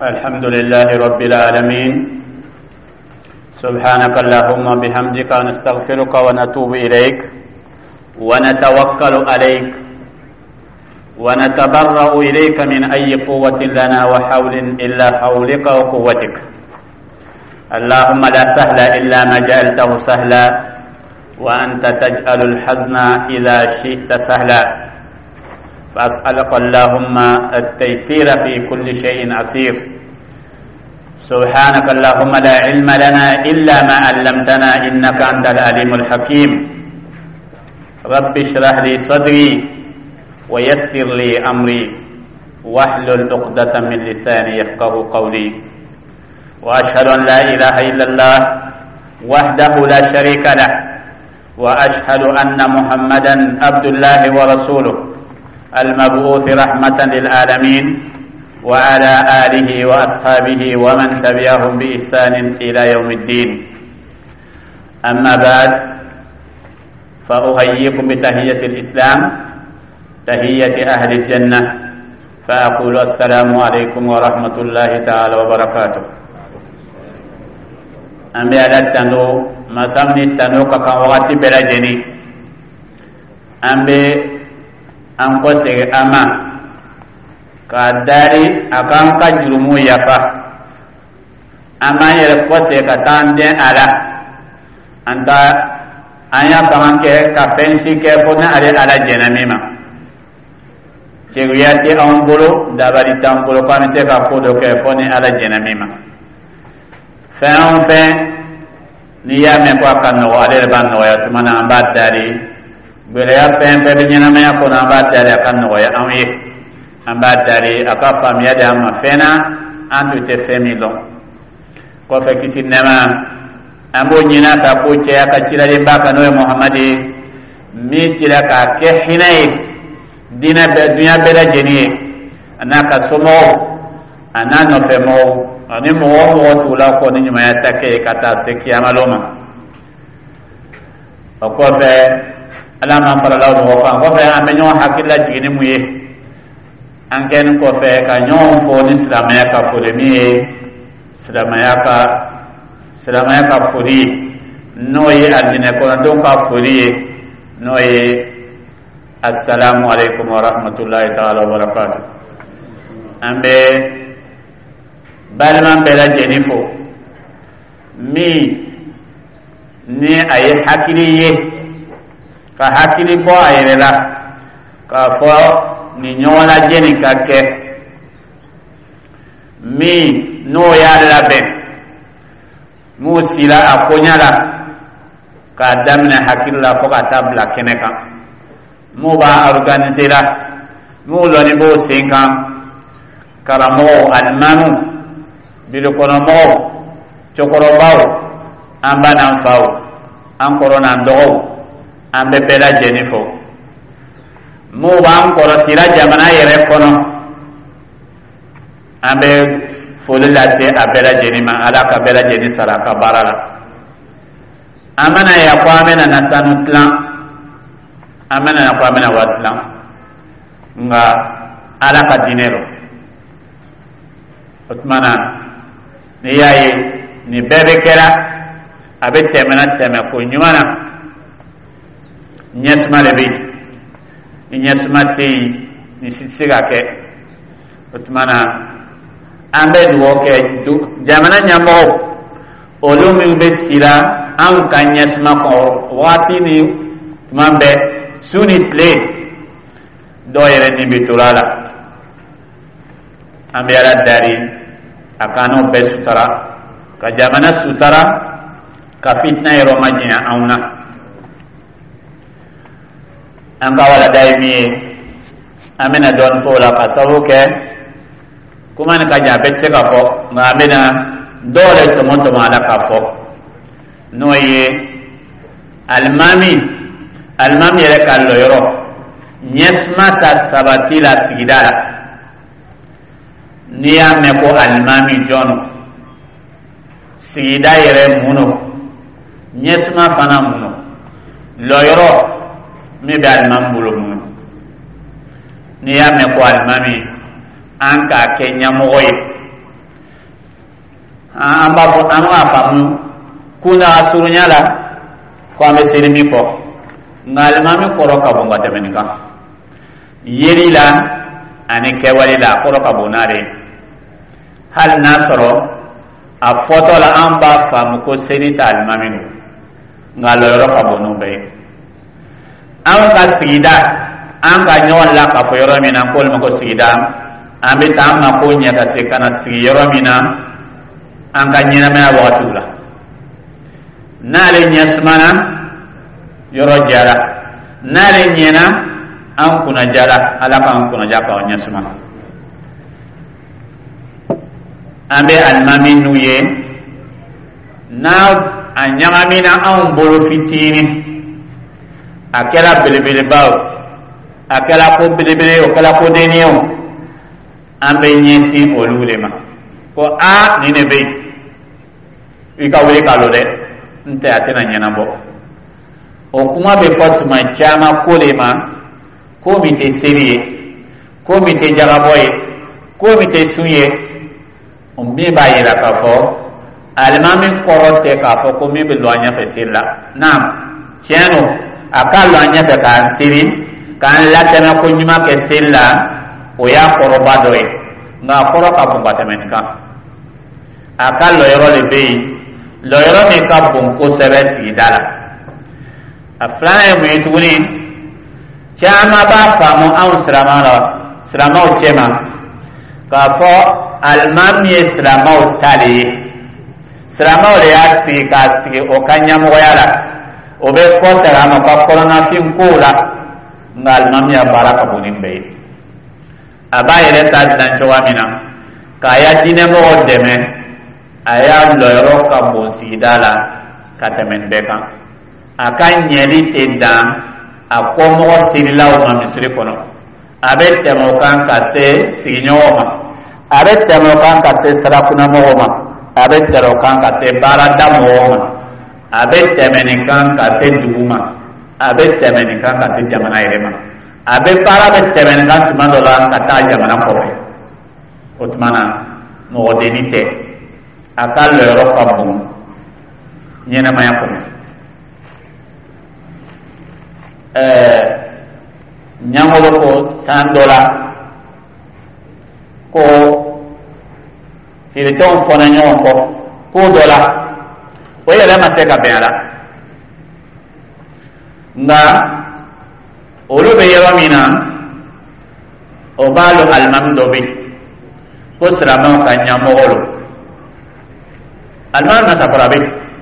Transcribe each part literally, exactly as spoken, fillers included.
الحمد لله رب العالمين. سبحانك اللهم بحمدك نستغفرك ونتوب إليك ونتوكل عليك ونتبرأ إليك من أي قوة لنا وحول إلا حولك وقوتك. اللهم لا سهل إلا ما جعلته سهلا وأنت تجعل الحزن إذا شئت سهلا. فأسألك اللهم التيسير في كل شيء عسير. سبحانك اللهم لا علم لنا إلا ما علمتنا إنك أنت العليم الحكيم. رب اشرح لي صدري ويسر لي أمري واحلل عقدة من لساني يفقه قولي. وأشهد أن لا إله إلا الله وحده لا شريك له وأشهد أن محمدا عبد الله ورسوله المبعوث رحمة للعالمين وعلى آله وأصحابه ومن تبعهم بإحسان إلى يوم الدين. أما بعد فأحييكم بتحية الإسلام تحية أهل الجنة فأقول السلام عليكم ورحمة الله تعالى وبركاته. أمي على التنو ما سمني التنو كان وقت بلجني أمي أنكو سيغ أما كداري أكام كجرمو يفا أما يركو سيغ كتاندين على أنت أنيا كمان كي كفنسي كي فنا على على جنميما سيغياتي أمبولو دابالي تامبولو كان سيغ كودو كي فني على جنميما فهم فهم نيا مكو أكانو على البانو يتمنى أمبات داري beleya pen pe binyana maya ko na ba tare kan no ya amye amba tare aka famia da ma fena antu te femilo ko fe kisi nema ambo nyina ka ko che aka chira de ba kan no muhammadi mi chira ka ke hinai dina be dunya be da jeni anaka somo anano fe mo ani mo mo tu la ko ni nyama ya take kata se kiyama loma ko fe ala man fara law do fa ko fe am ñoo hakilla jigini muye an ken ko fe ka ñoo ko ni islamaya ka ko de mi islamaya ka islamaya ka furi no ye aljine ko don ka furi no ye assalamu alaikum wa rahmatullahi ta'ala wa barakatuh. Ambe balman bela jenifo mi ni ay hakili ye ka hakili bo ayere la ka fo ni nyola jeni ka ke mi no ya la be mu sila akonya la ka damna hakilla fo ka tabla keneka mu ba organiser la mu lo ni bo senka karamo almanu bil kono mo chokoro baw amba nan baw an korona ndo ambe bela jenifo mu wan koro sira jamana yere kono ambe folila te abela jenima ala ka bela jeni saraka barala amana ya kwa amena na sanutla amana na kwa amena watla nga ala ka dinero otmana ni yaye ni bebe kera abe temena teme ko nyumana nyesma lebi nyesma te ni sisiga ke utmana ambe duwo ke du jamana nyambo olumi be sira an kan nyesma ko wati ni mambe suni tle doyere ni bitulala ambe ala dari akano be sutara ka jamana sutara ka fitna yero majina auna an ka wala daimi amena don fola ka sabuke kuma ni ka jabe ce ka fo ma amena dole to monto mala ka fo no ye almami almami yere kallo yoro nyesma ta sabatila sigidala ni ame ko almami jono sigida yere muno nyesma fana muno lo yoro mi be almam bulu muno ni ame ko almami an ka ke nyamoye amba ko anga famu kuna asurunya la ko ambe serimi ko ngalmami koro ka bonga temenika yeri la ani kewali la koro ka bonare hal nasoro a foto la amba famu ko serita almaminu ngalo yoro ka bonu be an ka sida an ka nyon la ka fo yoro mina ko mo ko sida ambe tamma ko nya ka se kana sigi yoro mina an ka nyina me awatu la nale nyasmana yoro jara nale nyena an kuna jara ala ka an kuna jaka nyasmana ambe almami nuye na anyamina an bolo fitini akela belebele baw akela ko belebele o kala ko denio ambe nyesi olulema ko a ni ne be ika wele kalo de nte atena nyana bo o kuma be fatuma chama kolema ko mi te serie ko mi te jaraboye ko mi te suye o mi ba yira ka fo almami korote ka fo ko mi be lo anya fe sirla nam cheno akalo anya fe ka siri kan la tena ko nyuma ke sirla o ya koroba doye nga koro ka bo batemenika akalo yoro le be lo yoro mi ka bon ko sebe sigidala aflaa mu yituni chama ba famu an sramara sramau chema ka fo almami sramau tali sramau le asi ka si o kanya mo yala o be ko srama ka korona fin kula ngal mami baraka bonin be abaye le ta dan chawamina ka ya dine mo deme aya loyro ka bo sigidala katemen beka akan nyeli tedda akomo sirilaw ma misri kono abette mo kan ka se signoma abette mo kan ka se sarakuna mo ma abette ro kan ka se barada mo ma abette men kan ka se duguma abette men kan ka se jamana irema abe para bette men kan tumando la ka ta jamana ko be otmana mo denite akal ro ka bum nyena maya ko eh nyangolo ko sandola ko hireton fona nyonko ko dola o yele ma se ka bela nga olu be yero mina o balo almam dobi ko srama ka nyamolo alman na saparabe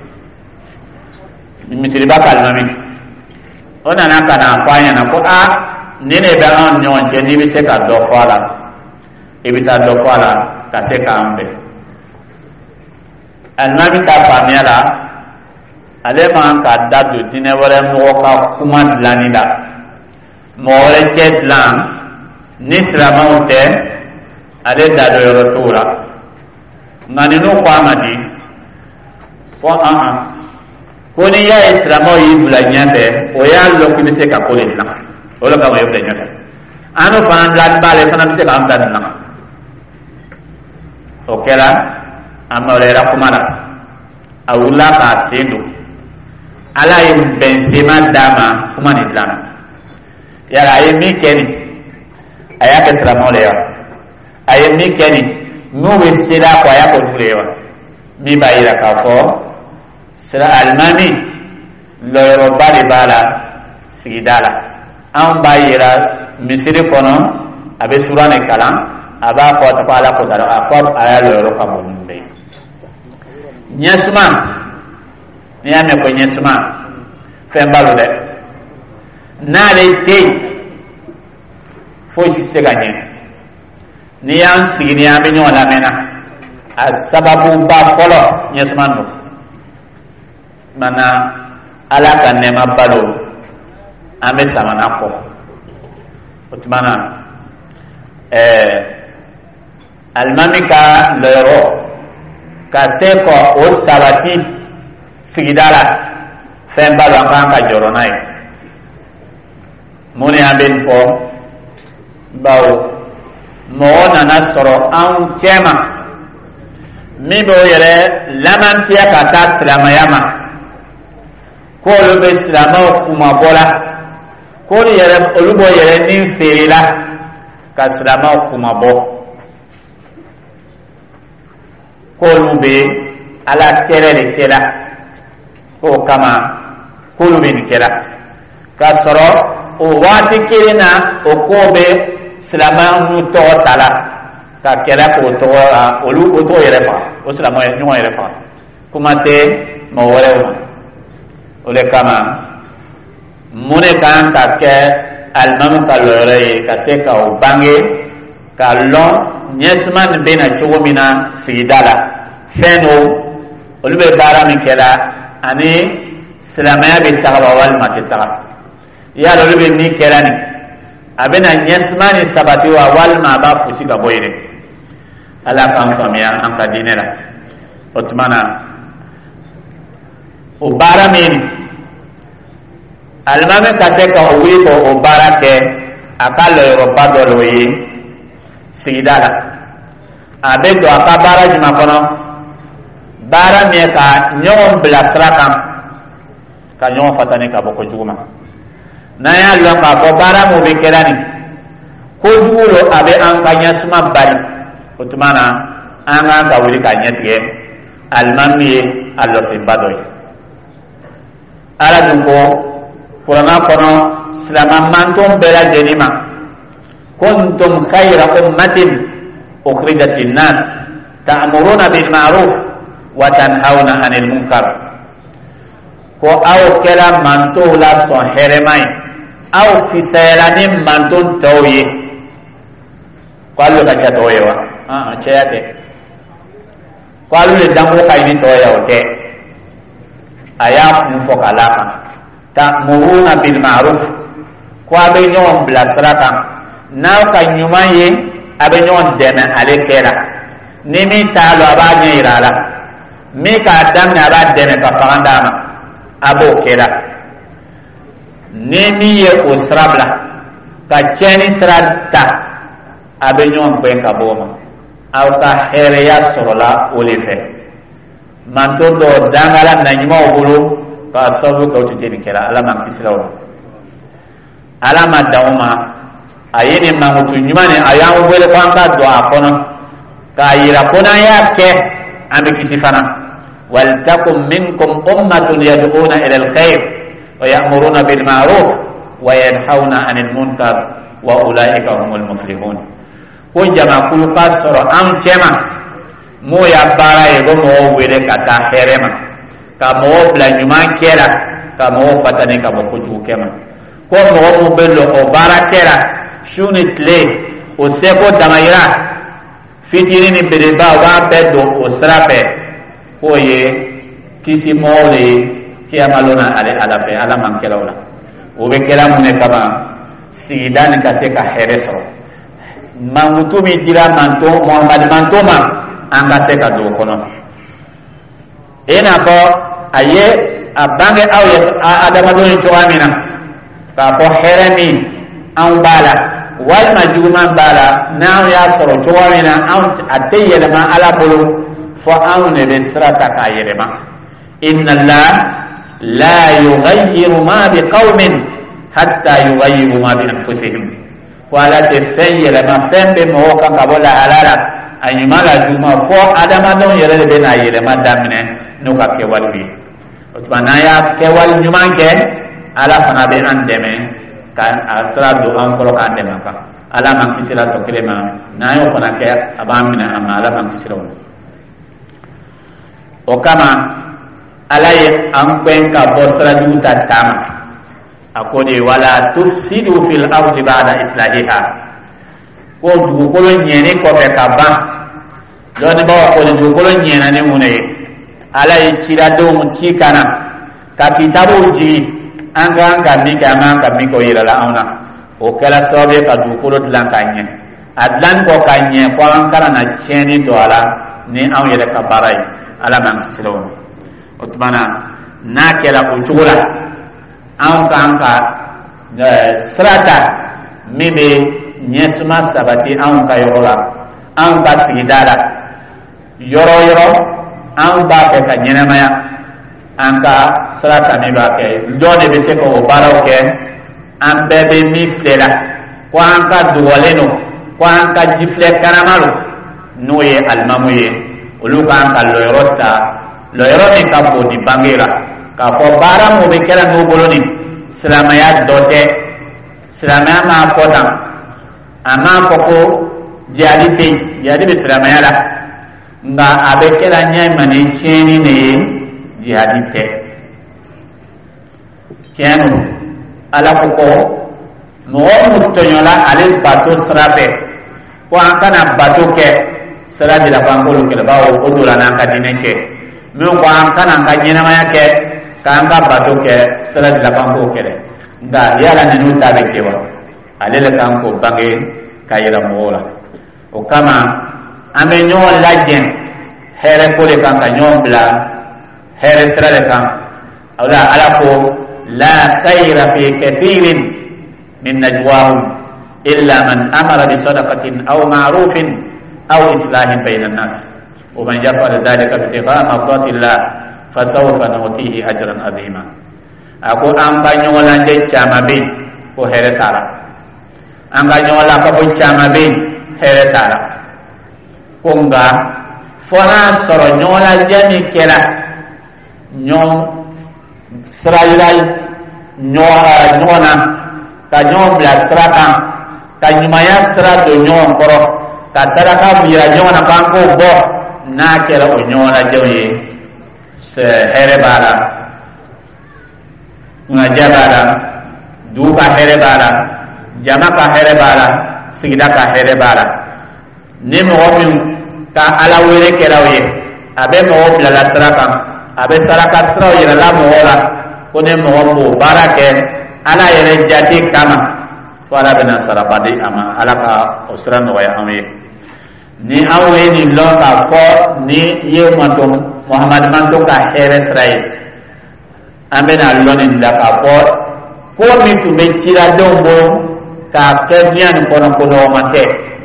misiri ba kalmami ona na kana fanya na ko a nene be an nyon je ni bi se ka do kwala e bi ta do kwala ta se ka ambe almami ta famiala ale man ka dadu dine wala mo ka kuma lanida mo wala che lan ni trama unte ale dadu rotura ngani no kwa madi ko a a ko ni ya islamo yi bulanya be o ya lo ki se ka ko le na o lo ka mo yobde nyata anu fan lan bale fan se ka am dan na o kera amore ra kumara awula ka sendo ala yi benzema dama kuma ni dan ya ra yi mi keni aya ka islamo le ya ayi mi keni nu we sira ko ya ko dule wa mi ba ira ka ko sira almami loyro bari bala sigidala an bayira misiri kono abe surane kalan aba ko ta pala ko dara akor aya loyro ka bonde nyesma ni ame ko nyesma fembalu de na le te fo ci se ganye ni yan sigini ame nyola mena a sababu ba kolo nyesma no mana ala ka nema balo ame samana ko otmana eh almamika lero ka se ko o sabati sigidala fen balo kan ka joronai moni aben fo bawo mo na na soro an chema mi bo yere lamantiya ka taa silamaya ma k'olu bɛ silamaw kumabɔ la k'olu yɛrɛ olu bɔ yɛrɛ ni feere la ka silamaw kumabɔ k'olu bɛ ala kɛlɛ de kɛla k'o kama k'olu bɛ nin kɛla k'a sɔrɔ o waati kelen na o ko bɛ silamaw tɔgɔ ta la ka kɛlɛ k'o tɔgɔ la olu o tɔgɔ yɛrɛ faga o silamaw ɲɔgɔn yɛrɛ faga kuma tɛ mɔgɔ wɛrɛw ma o de kama mun de kan ka kɛ alimamu ka lɔyɔrɔ ye ka se ka o bange ka lɔn ɲɛsuma nin bɛ na cogo min na sigida la fɛn do olu bɛ baara min kɛla ani silamɛya bɛ taga wa walima tɛ taga yala olu bɛ min kɛla nin a bɛ na ɲɛsuma ni sabati wa walima a b'a fosi ka bɔ yen ala k'an faamuya an ka diinɛ la o tuma na o baara min alimami ka se ka o wuli ko o baara kɛ a ka lɔyɔrɔba dɔ de ye sigida la a bɛ don a ka baara jumɛn kɔnɔ baara min ye ka ɲɔgɔn bilasira kan ka ɲɔgɔn fatani ka bɔ kojugu ma n'an y'a lɔn k'a fɔ baara min bɛ kɛra nin kojugu lo a bɛ an ka ɲɛsuma bari o tuma na an kan ka wuli ka ɲɛtigɛ alimami ye a lɔsenba dɔ ye ala dun ko kuranɛ kɔnɔ silamɛmantonw bɛɛ lajɛlen ma kuntum khayra ummatin ukhrijat linnas ta'muruna bil ma'ruf wa tanhauna 'anil munkar ko aw kɛra mantow la sɔn hɛrɛma ye aw fisayara ni manton tɔw ye ko alu ka ca tɔw ye wa ah cɛya tɛ ko alu le danko ka ɲi ni tɔw ye o tɛ a y'a kun fɔ k'a la kan ta'muruna bil ma'ruf ko a bɛ ɲɔgɔn bilasira kan n'aw ka ɲuman ye a bɛ ɲɔgɔn dɛmɛ ale kɛra ni min t'a lɔ a b'a ɲɛ yira a la min k'a daminɛ a b'a dɛmɛ ka fanga d'a ma a b'o kɛra ni min ye o sira bila ka tiɲɛni sira ta a bɛ ɲɔgɔn gɛn ka bɔ o ma aw ka hɛrɛya sɔrɔla o de fɛ manto dɔ dangala naɲumanw bolo k'a sababu kɛ o tɛ nin kɛra ala ma kisi la o ala ma dan o ma a ye nin mankutu ɲuman nin a y'an wele ko an ka don a kɔnɔ k'a yira ko n'an y'a kɛ an bɛ kisi fana waltakum minkum ummatun yad'una ila alkhair wa ya'muruna bil ma'ruf wa yanhauna 'anil munkar wa ulaika humul muflihun ko jamakulu ka sɔrɔ an cɛma m'o ya baara ye ko mɔgɔw wele ka taa hɛrɛ ma ka mɔgɔw bila ɲuman kɛra ka mɔgɔw fatani ka bɔ kojugu kɛ ma ko mɔgɔ minnu bɛ lɔ o baara kɛra su ni tile o seko damayira fitinin ni belebeleba u b'a bɛɛ don o sira fɛ k'o ye kisi mɔgɔw de ye kiyama lonna ale ala fɛ ala man kɛla o la o bɛ kɛla mun de kama sigida ni ka se ka hɛrɛ sɔrɔ mankutu min dira manto muhamadu manto ma an ka se ka don o kɔnɔ i n'a fɔ a ye a bange aw ye adamadenw ye cogoya min na k'a fɔ hɛrɛ min anw b'a la walima juguman b'a la n'anw y'a sɔrɔ cogoya min na anw a tɛ yɛlɛma ala bolo fɔ anw de bɛ sira ta k'a yɛlɛma inna Allah la yughayyiru ma bi qawmin hatta yughayyiru ma bi anfusihim ko ala tɛ fɛn yɛlɛma fɛn bɛ mɔgɔw kan ka bɔ lahala la a ɲuman la juguman fɔ adamadenw yɛrɛ de bɛ n'a yɛlɛma daminɛ n'u ka kɛwalew ye o tuma n'an y'a kɛwale ɲuman kɛ ala fana bɛ an dɛmɛ ka a sira don an kɔrɔ k'an dɛmɛ kan ala man kisi la tɔ kelen ma n'an y'o fana kɛ a b'an minɛ a ma ala man kisi la o la o kama ala ye an gɛn ka bɔ sira jugu ta taama a ko de wala tufsidu fil ardi ba'da islahiha ko dugukolo ɲɛni kɔfɛ ka ban dɔnnibaaw ko dugukolo ɲɛna ni mun ye ala ye ciladenw ci kana ka kitabuw jigi an kan ka min kɛ an kan ka min kɛ o yirala anw na o kɛra sababu ye ka dugukolo dilan ka ɲɛ a dilan kɔ ka ɲɛ fɔ an kana na tiɲɛni don a la ni anw yɛrɛ ka baara ye ala m'an kisi o ma o tuma na n'a kɛra o cogo la anw kan ka sira ta min bɛ ɲɛsuma sabati anw ka yɔrɔ la anw ka sigida la yoro yoro an ba ke ka nyenamaya an ka sarata mi ba ke ndone be se ko baraw ke an bebe mi flela ko an ka duwaleno ko an ka jifle karamalo noye almamuye ulu ka an ka loyorota loyoro ni ka bo di bangera ka ko bara mo be kera no boloni silamaya dote silamaya ma potam ama koko jadi te jadi be silamaya la nga abe kera nyai mani cheni ne jadi te chenu ala koko mo mutonyola ale bato srape ko akana bato ke sera di la bangolo ke ba o dola nan ka dineke mi ko akana ka nyina maya ke kan ka bato ke sera di la bangolo ke nga yala ni nuta be kewa ale le kan ko bange kayira mola o kama ame nyon lajen here ko le kan ka nyon bla here sera le kan ala ala ko la khayra fi kathirin min najwahum illa man amara bi sadaqatin aw ma'rufin aw islahin bainan nas wa man yaf'al dhalika ibtigha'a mardatillah fasawfa nu'tihi ajran 'azima ako amba nyola de chama be ko here tara anga nyola ka bo chama be here tara konga fona soro nyola jani kera nyon srayilai nyola nyona ka nyon bla straka ka nyumaya stra do nyon koro ka saraka mira nyona kanko bo na kera o nyola jawi se here bara nga jabala du ka here bala jama ka here bala sigida ka here bala ni mo min ka ala were kerawe abe mo bla la traka abe saraka trawe la mo wala ko ne mo mo barake ala yere jati kama wala bena sarabadi ama ala ka osran wa ya ame ni awe ni lo ka fo ni ye matum muhammad man to ka here srai amena loni ndaka ko ko mi tu be tira dombo ka kebian kono kono mate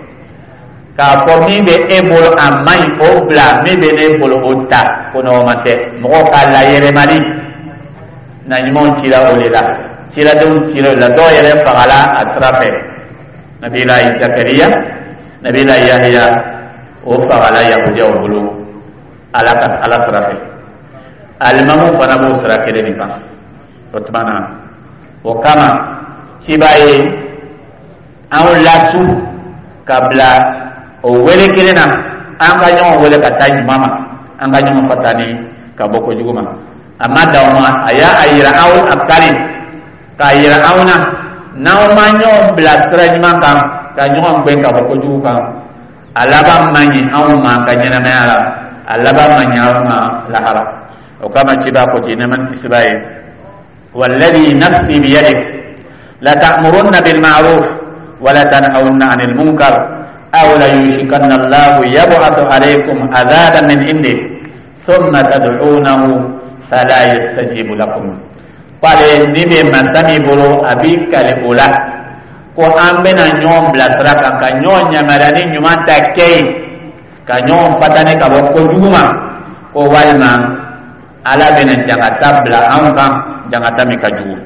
ka ko mi be ebo amai obla mi be ne bolo ota kono mate mo ka la yere mari na nyimon tira olela tira dum tira la do yere fagala atrape nabi la zakariya nabi la yahya o fagala yahudiya o bulu ala kas ala trape alimamu fana b'o sira kelen nin kan o tuma na o kama cibaye anw lasu ka bila o wele kelen na an ka ɲɔgɔn wele ka taa ɲuman ma an ka ɲɔgɔn fatani ka bɔ kojugu ma a ma dan ma a y'a a yira aw a kari k'a yira aw na n'aw ma ɲɔgɔn bila sira ɲuman kan ka ɲɔgɔn gɛn ka bɔ kojugu kan a laban man ɲi anw ma ka ɲɛnamaya la a laban man ɲi anw ma lahara o kama ciba ko jina man tisbaye walladhi nafsi bi yadik la ta'murunna bil ma'ruf wa la tanhauna 'anil munkar aw la yushikanna Allahu yab'athu 'alaykum 'adaban min indi thumma tad'unahu fala yastajibu lakum pale nibe masani bolo abikale ola ko ambena nyom bla traka ka nyonya marani nyuma takei ka nyom patane ka bokko juma ko walma ala bena jangata bla anka jangata mikaju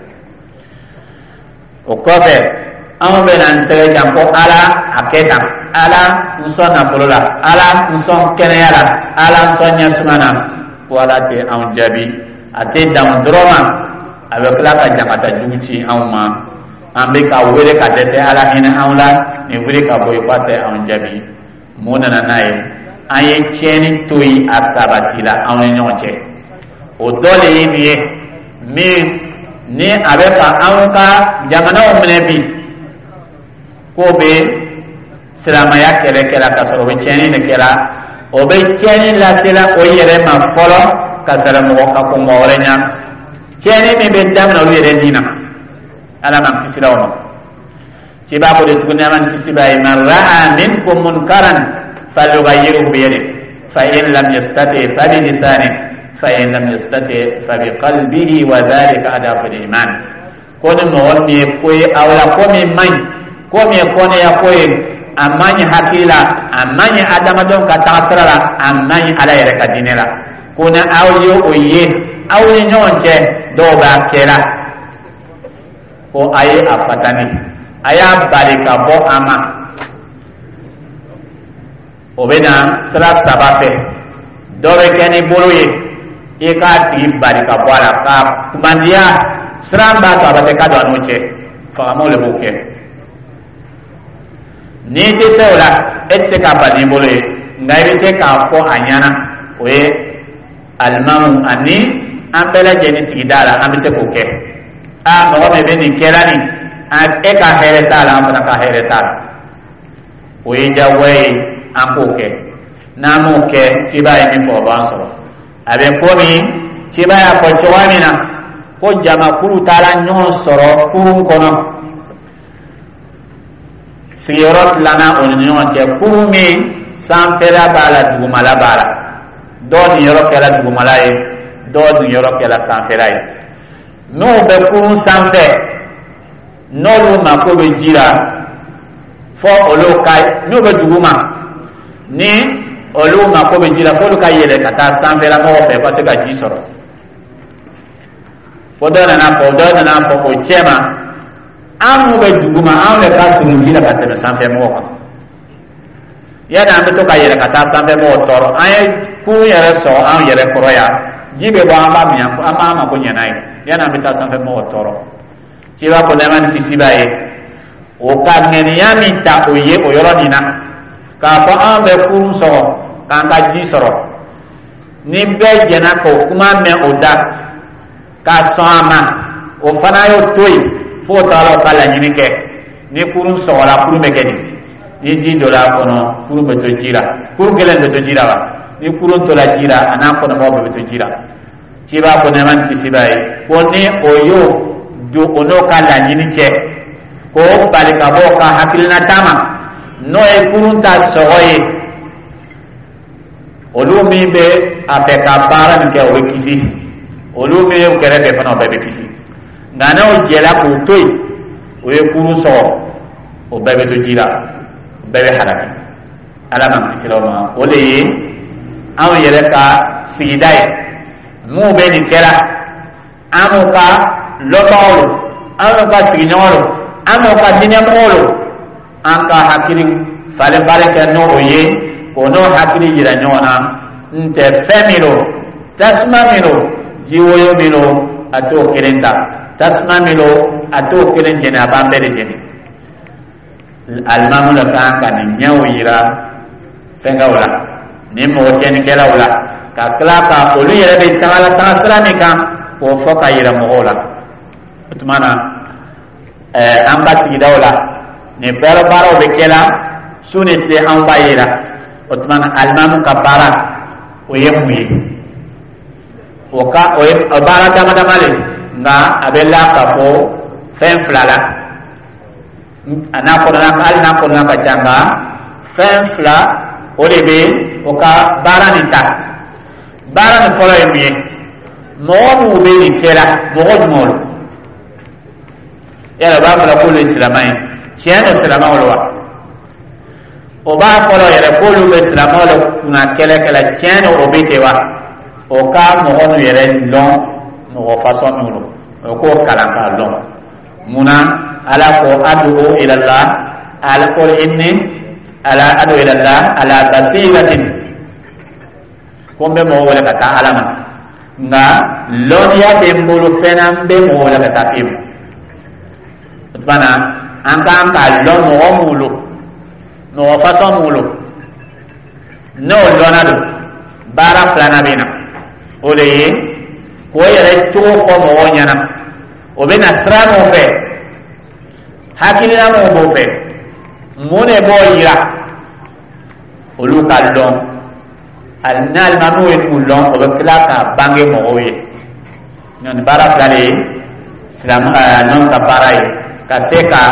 o kofe an bena ntere janko ala aketa ala nsona bolola ala nson keneyala ala nsonya sumana wala te an jabi ate dam droma avec la ka jangata juuti an ma an be ka wele ka tete ala hina an la ni wele ka boy pate an jabi mona na nae an ye tieni toyi asabati la an nyonche o dole yi mi ni abe ka an ka jamana o mene bi ko be silamaya kele kela ka so be tieni ne kela o be tieni la tela o yere ma folo ka sara mo ka ko mo renya tieni mi be damna o yere dina ala man kisira o ci ba ko de tunya man kisiba man ra'a minkum munkaran falyughayyirhu bi yadihi fa in lam yastati fa bi lisanihi fa in lam yastati fa bi qalbihi wa dhalika adafu al-iman ko ni mo woni ko awla ko mi man ko mi ko ne ya ko amani hakila amani adama don ka taasara amani ala yɛrɛ ka diinɛ la ko na aw ye o ye aw ni ɲɔgɔn cɛ dɔw b'a kɛra ko a ye a fatani a y'a bali ka bɔ a ma o bɛ na sira saba fɛ dɔ bɛ kɛ ni bolo ye i k'a tigi bali ka bɔ a la ka kumandiya sira b'a to a bɛ ka don a n'o cɛ fagamaw de b'o kɛ n'i tɛ se o la e tɛ se k'a bali ni bolo ye nka i bɛ se k'a fɔ a ɲɛna o ye alimamu ani an bɛɛ lajɛlen sigida la an bɛ se k'o kɛ a mɔgɔ min bɛ nin kɛra nin e ka hɛrɛ t'a la an fana ka hɛrɛ t'a la o ye diyagoya ye an k'o kɛ n'an m'o kɛ ciba ye min fɔ o b'an sɔrɔ a bɛ fɔ min ciba y'a fɔ cogoya min na ko jamakulu taara ɲɔgɔn sɔrɔ kurun kɔnɔ sigiyɔrɔ filanan o ni ɲɔgɔn cɛ kurun min sanfɛla b'a la dugumala b'a la dɔw nin yɔrɔ kɛra dugumala ye dɔw nin yɔrɔ kɛra sanfɛla ye n'o bɛ kurun sanfɛ n'olu mako bɛ ji la fɔ olu ka n'o bɛ duguma ni olu mako bɛ ji la f'olu ka yɛlɛ ka taa sanfɛla mɔgɔw fɛ ka se ka ji sɔrɔ fo dɔ nana fɔ dɔ nana fɔ o cɛ ma an n'u bɛ duguma anw de ka surun ji la ka tɛmɛ sanfɛ mɔgɔw kan yanni an bɛ to ka yɛlɛ ka taa sanfɛ mɔgɔw tɔɔrɔ an ye kurun yɛrɛ sɔrɔ anw yɛrɛ kɔrɔ yan ji bɛ bɔ an b'a min an b'a mako ɲɛna ye yanni an bɛ taa sanfɛ mɔgɔw tɔɔrɔ ci b'a fɔ nɛma ni kisi b'a ye o ka ŋaniya min ta o ye o yɔrɔ nin na k'a fɔ an bɛ kurun sɔrɔ k'an ka ji sɔrɔ ni bɛɛ jɛna k'o kuma mɛn o da k'a sɔn a ma o fana y'o to yen fo taara o ka laɲini kɛ ni kurun sɔgɔla kurun bɛ kɛ nin ni ji donna a kɔnɔ kurun bɛ to ji la kurun kelen bɛ to ji la wa ni kurun tola ji la a n'a kɔnɔmɔgɔw bɛɛ bɛ to ji la ci b'a fɔ nɛma ni kisi b'a ye ko ni o y'o don o n'o ka laɲini cɛ k'o bali ka bɔ ka hakilina d'a ma n'o ye kurun ta sɔgɔ ye olu min bɛ a fɛ ka baara min kɛ o bɛ kisi olu min ye kɛrɛfɛ fana o bɛɛ bɛ kisi nka n'o jɛla k'o to yen o ye kurun sɔgɔ o bɛɛ bɛ to ji la o bɛɛ bɛ halaki ala ma kisi la o ma o de ye anw yɛrɛ ka sigida ye mun bɛ nin kɛra an m'u ka lɔbagaw lo an m'u ka sigiɲɔgɔn lo an m'u ka diinɛmɔgɔw lo an ka hakili falen falen kɛ n'o ye o n'o hakili yira ɲɔgɔn na n tɛ fɛn min lo tasuma min lo jiwoyo min lo a t'o kelen ta tasuma min lo a t'o kelen jeni a b'an bɛɛ de jeni alimamu la kan ka nin ɲɛw yira fɛnkɛw la ni mɔgɔ cɛnnikɛlaw la ka tila ka olu yɛrɛ bɛ taga la taga sira min kan k'o fɔ ka yira mɔgɔw la o tuma na ɛɛ an ka sigidaw la nin bɛɛ baaraw bɛ kɛ la su ni tile an b'a yira o tuma na alimamu ka baara o ye mun ye o ka o ye o baara dama dama le nka a bɛ la ka fɔ fɛn fila la a n'a kɔnɔna hali n'a kɔnɔna ka ca nka fɛn fila o de bɛ o ka baara nin ta baara nin fɔlɔ ye mun ye mɔgɔ minnu bɛ nin kɛra mɔgɔ jumɛn lo yɛrɛ b'a fɔla k'olu ye silamɛ ye tiɲɛ don silamɛw lo wa o b'a fɔlɔ yɛrɛ k'olu bɛ silamɛw le kunna kɛlɛ kɛlɛ tiɲɛ don o bɛ ten wa o ka mɔgɔ ninnu yɛrɛ lɔn mɔgɔ fasɔn min lo o k'o kalan k'a lɔn munna ala ko adu ilallah ala ko inni ala adu ilallah ala basiratin ko n bɛ mɔgɔ wele ka taa ala ma nka lɔnniya bɛ n bolo fɛn na n bɛ mɔgɔ wele ka taa e ma o tuma na an kan ka lɔn mɔgɔ mun lo mɔgɔ fasɔn mun lo n'o lɔnna don baara filanan bɛ na o de ye k'o yɛrɛ cogo fɔ mɔgɔw ɲɛna o bɛ na sira mun fɛ hakilina mun b'o fɛ mun de b'o yira olu ka lɔn n'alimamu ye mun lɔn o bɛ tila ka bange mɔgɔw ye ɲɔni baara fila de ye silamɛ ɲɔn ka baara ye ka se ka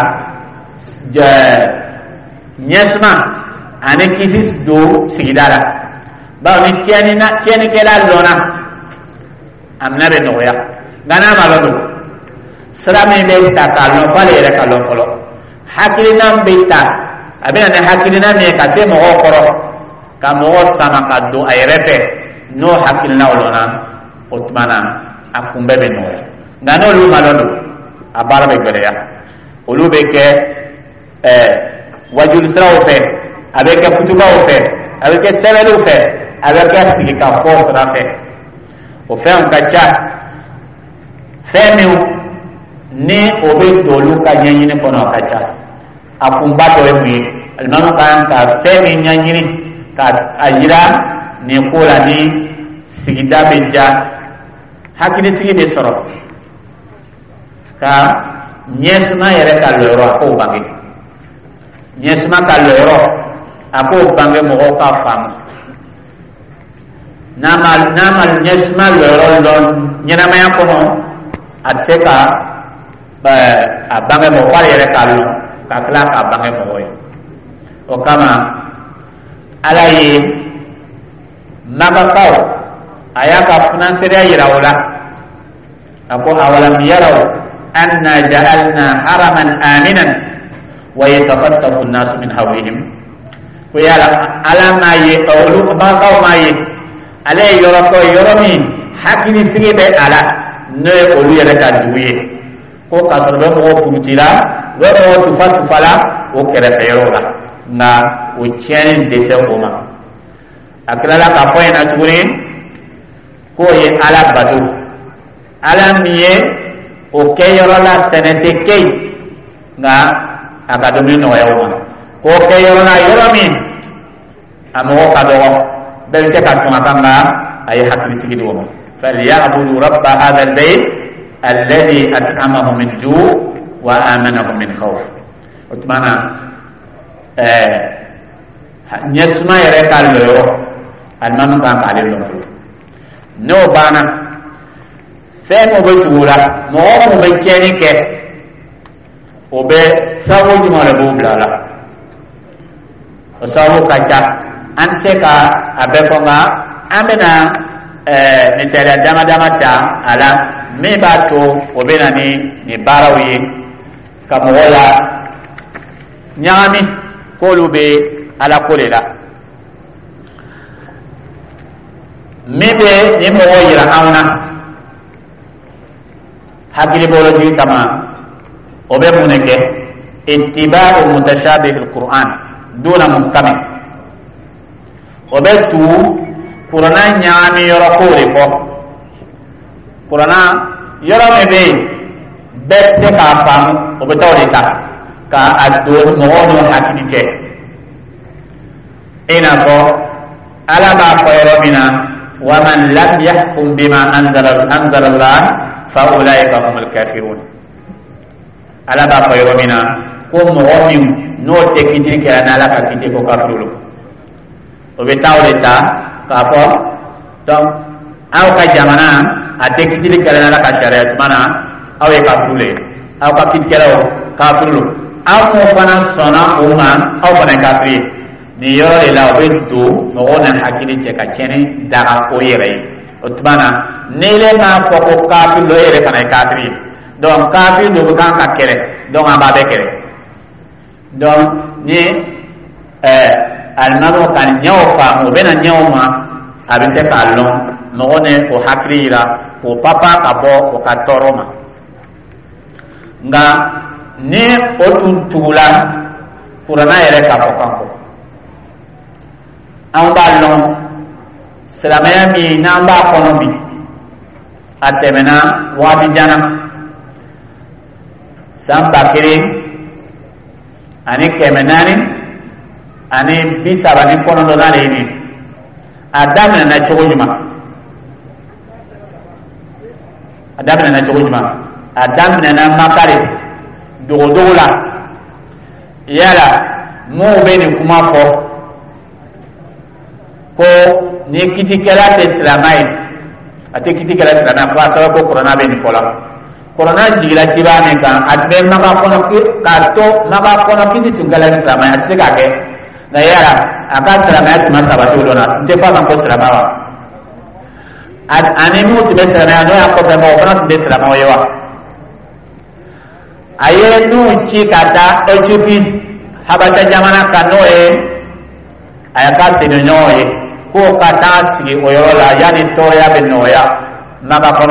ɲɛsuma ani kisi don sigida la bawo ni tiɲɛni na tiɲɛnikɛla lɔnna a minɛ bɛ nɔgɔya nka n'a ma lɔn don sira min bɛ ta k'a lɔn f'ale yɛrɛ ka lɔn fɔlɔ hakilina bɛ ta abena ne hakilina me ka se mo koro ka mo sama ka do ay refe no hakilina olona otmana akumbe be no ngano lu malondo abara be geleya olu be ke eh wajul sraw fe avec kutuba o fe avec selelu fe avec sigi ka force ra fe o fe on kacha fe mi ni o be dolu ka nyanyi ne kono kacha akumba to emi almanu kan ka fe mi nyanyi ka ajira ni kola ni sigida be ja hakini sigi be soro ka nyesma yere ka loro ko bangi nyesma ka loro ako bangi mo ka fam namal namal nyesma loro lon nyina ma yakono ateka ba abange mo pare yere ka lo ka kala ka bangi mo hoy o kama alaye naga kaw ayaka funansere yirawla ako awalam yaraw anna ja'alna haraman aminan wa yatafattafu an-nas min hawlihim ko yala alama ye awlu ba kaw maye ale yoro ko yoromi hakini sigi be ala ne olu yere ka duye ko ka sorbe mo putila we mo tufatu fala o kere ferola na o tiene de se oma akala ka point na tuguri ko ye ala batu ala miye o keyoro la senete kei nga akadomi no yawa ko keyoro la yoromi amo kado belke ka tuma kanga ay hakli sigidi wo falyabudu rabb hadha albayt alladhi at'amahum min ju' wa amanahum min khawf utmana eh nyesma yere kallo almanu kan kalilo no bana fe mo be tuura mo mo be keni ke o be sawo juma le bo blala o sawo kacha an se ka abe ko nga amena eh ni tere dama dama ta ala me ba to o be na ni ni barawi ka mo wala nyami ko lu be ala ko le la mebe ni mo yira awna hakili bolo ji kama obe muneke ittiba'u mutashabih alquran duna muhkam obe tu qur'ana nyami yoro ko re ko qur'ana yoro mebe bette ka fam obe tawde ka ka addo mo no hakili je ina ko ala ba ko yoro mina wa man lam yahkum bima anzala anzala Allah fa ulaika humul kafirun ala ba ko yoromina ko mo woni no te kitiri kala na la ka kiti ko kafiru o be tawle ta ka ko donc aw ka jamana a te kitiri kala na la ka sharia mana aw e kafirule aw ka kitiri kala kafiru aw mo fana sona o ma aw fana kafiri ni yore la wetu no ona hakili che ka chene daga ko yere otmana nele ma ko ko kafir lo yere kana kafir donc kafir do kan ka kere donc aba be kere donc ni eh almano kan nyaw fa mo bena nyaw ma abise ka lon no one o hakili ira ko papa ka bo o ka toroma nga ni otun tula purana yere ka ko kanko an b'a lɔn silamɛya min n'an b'a kɔnɔ bi a tɛmɛna waati janna san ba kelen ani kɛmɛ naani ani bi saba ni kɔnɔntɔn n'ale ye nin a daminɛna cogo ɲuman a daminɛna cogo ɲuman a daminɛna makari dogodogo la yala mɔɔw bɛ nin kuma fɔ ko ni kitikɛla tɛ silamɛ ye a tɛ kitikɛla silamɛ fo a sababu ko korona bɛ nin fɔ la korona jiginna ciba min kan a tun bɛ maga kɔnɔ k'a to maga kɔnɔ kiti tun kɛla ni silamɛ a tɛ se k'a kɛ nka yala a ka silamɛya tun ma sabati o dɔn na n tɛ fɔ a ma ko silamɛ wa ani minnu tun bɛ silamɛya n'o y'a kɔfɛ mɔgɔ fana tun tɛ silamɛw ye wa a ye n'u ci ka taa Éthiopie habata jamana kanoe ayaka sinoye ko kata sigi oyorola yani toya benoya naba kono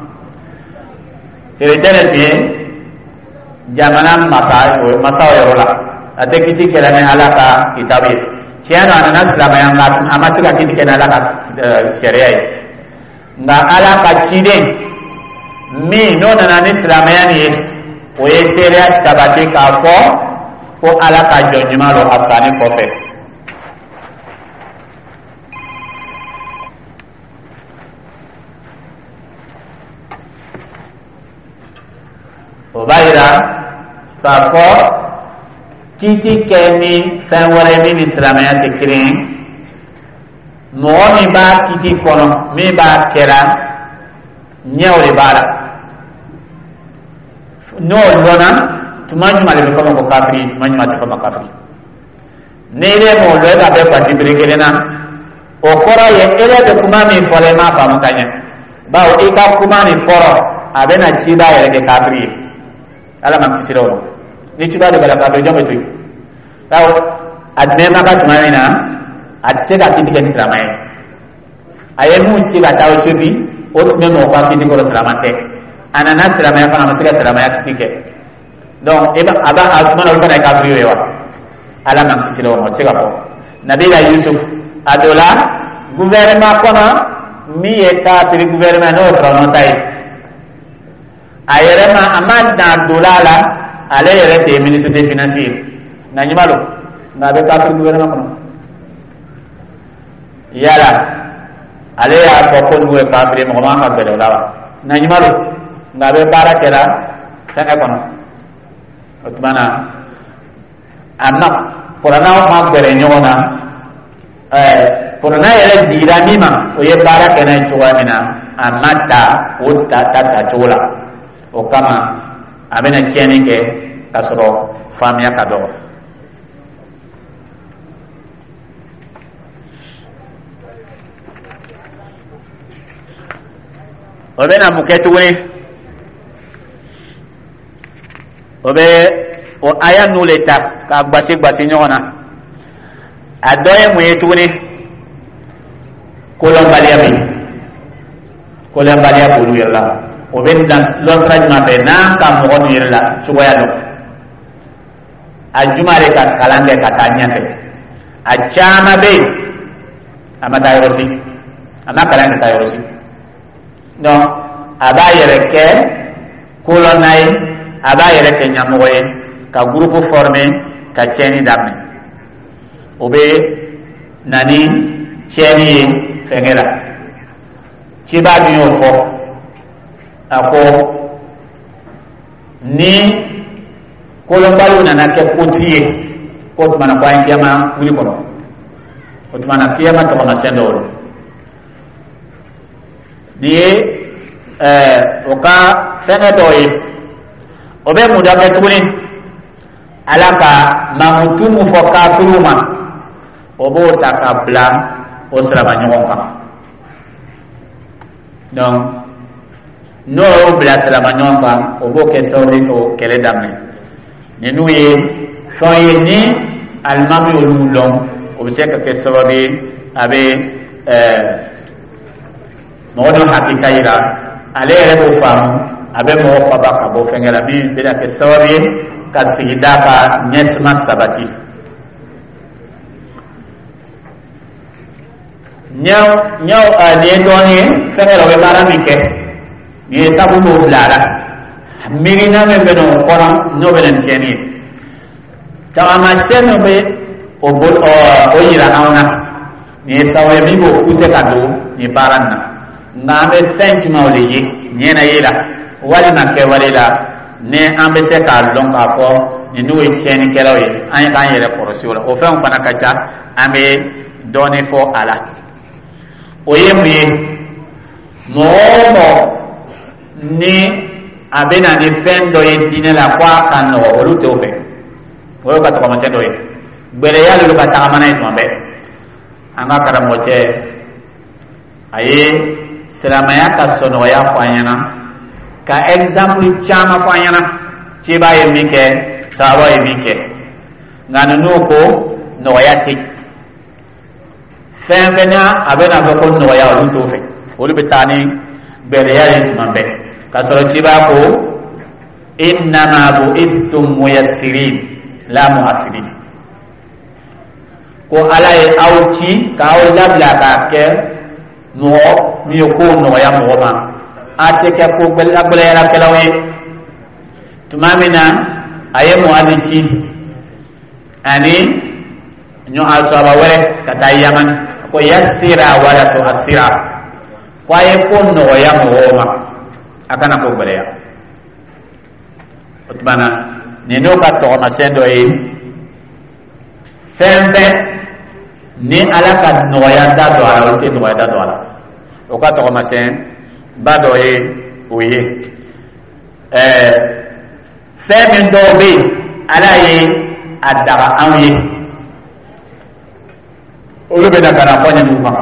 tere tere ti jamana masa masa oyorola ate kiti kelane alaka kitabe tiana anana islamaya ngat amasiga kiti kelane alaka sharia nga alaka chide mi nona na islamaya ni oye sharia tabati ka fo ko alaka jonjuma lo asani kofe obaira kafo kiti keni fen wara min islamaya te kirin mo mi ba kiti kono mi ba kera nyawre bara no lona tumanyu male ko ko kafiri tumanyu male ko kafiri nere mo le ga be pati brigelena o kora ye ele de kuma mi fole ma fa mutanya ba o ika kuma ni foro abena chiba ye de kafiri ala ma kisiro ni chiba de bala kafiri jomo tu taw adne ma ka tumanina atse ka kiti ken islamai aye mu chiba taw chubi o tume mo ka kiti ko islamate anana islamai fa na masika islamai kiti ke donc eba aba azman o kana kafiri wewa ala man kisilo mo tiga ko nabila yusuf adola gouvernement kono mi e kafiri gouvernement no trono tay ayere ma amanda dolala ale yere te ministre des finances na nyimalo na be kafiri gouvernement kono yala ale ya ko ko ngwe kafiri mo ma ka be dolala na nyimalo na be barakela kana kono otmana amma porana ma gbere nyona eh porana yele jira mima o ye bara kana chuwa mina amata o ta ta ta chola o kama amena kiani ke kasoro famia kado o bena muketu we obe o aya nuleta ka gbasi gbasi nyona adoye muyetuni kolombalia bi kolombalia bulu yalla obe dan lontraj ma be na ka mo on yalla chugoya do ajumare ka kalange katanya te achama be amata yosi ama kalange ta yosi no abayere ke kolonai aba yere ke nyamoye ka groupe formé ka tieni damne obe nani tieni fengera tiba biyo fo ako ni kolombalu nana ke kotiye kot mana kwa kiyama wuli kono kot mana kiyama to na sendo ni eh oka fenedoye obe mudake tuni alaka mamutumu fo kafiruma obo takabla o siraba ɲɔgɔn kan donc n'o y'o bila siraba ɲɔgɔn kan o b'o kɛ sababu ye k'o kɛlɛ daminɛ ninnu ye fɛn ye ni alimami y'olu lɔn o bɛ se ka kɛ sababu ye a bɛ mɔgɔ dɔ hakika yira ale yɛrɛ b'o faamu a bɛ mɔgɔ faba ka bɔ fɛnkɛ la min bɛna kɛ sababu ye ka sigida ka ɲɛsuma sabati ñaw ñaw ni doni fere lo be mara mi ke ni sabu do blara mirina me be no kono no be len tieni tawa ma seno be o bol o o yira nauna ni sawe mi bo kuse kado ni baranna na be thank you mawle yi ni na yira wala na ke wala ne ambe se ka lon ka ko ni no e tieni ke lawe an kan yere porosi wala o fe on pana kacha ambe doni fo ala oye muye mɔgɔ ni a bɛ na ni fɛn dɔ ye diinɛ la ko a ka nɔgɔ olu t'o fɛ o ye ka tɔgɔmasɛn dɔ ye gbɛrɛya de don ka tagamana ye tuma bɛɛ an ka karamɔgɔcɛ a ye silamɛya ka sɔnɔgɔya fɔ an ɲɛna ka exemple caman fɔ an ɲɛna ciba ye min kɛ sababa ye min kɛ ngani no ko noya ti fen fena abena ko noya olu to fe olu betani bere ya yin mambe kasoro tiba ko innama bu'ittum muyassirin la mu'assirin ko alaye awci ka aw labla ka ke no mi ko noya mo ma ate ke ko bella bella kelawe tumamina aye mo aditi ani nyo asaba were kata yaman ko yassira wala tu asira ko aye ko noya mo ma akana ko bella utbana nino ka to ma sendo e fembe ni ala ka noya da do ala o te noya da do ala o ka to ma sen ba do e oye eh fembe do be ala ye adara anwe o lo be da kana ko ni mu fa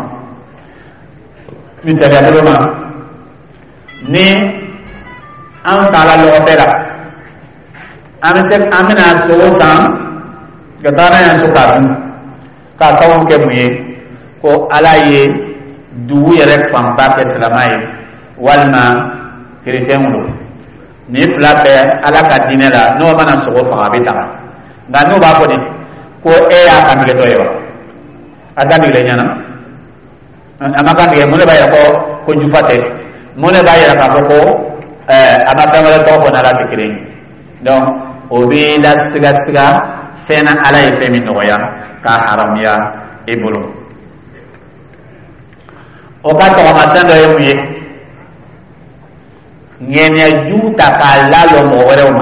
mi tele do ma ni an tala lo opera amse amina so san gatana ya so ka ka tawon ke muye ko alaye du yere pamba ke salamai walma kritengulo ni plape ala ka dinela no bana so ko fa bita nga no ba ko ni ko e ya kan le toyo ada ni le nyana amaka ni mo le ba ya ko ko jufate mo le ba ya ka ko eh amaka mala to ko na la tikrin donc obi la siga siga fena ala ye femi noya ka haram ya ibulu o ka to ma tando ye muye ngene juta ka lalo mo wore ma